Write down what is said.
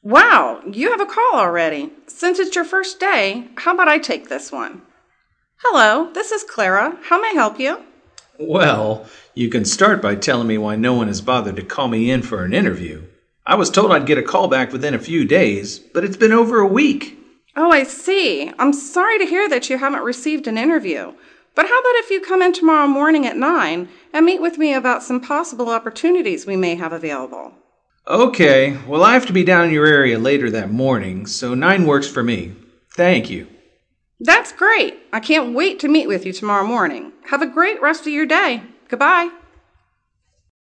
Wow, you have a call already. Since it's your first day, how about I take this one? Hello, this is Clara. How may I help you? Well, you can start by telling me why no one has bothered to call me in for an interview. I was told I'd get a call back within a few days, but it's been over a week. Oh, I see. I'm sorry to hear that you haven't received an interview. But how about if you come in tomorrow morning at 9 and meet with me about some possible opportunities we may have available? Okay, well, I have to be down in your area later that morning, so 9 works for me. Thank you. That's great. I can't wait to meet with you tomorrow morning. Have a great rest of your day. Goodbye.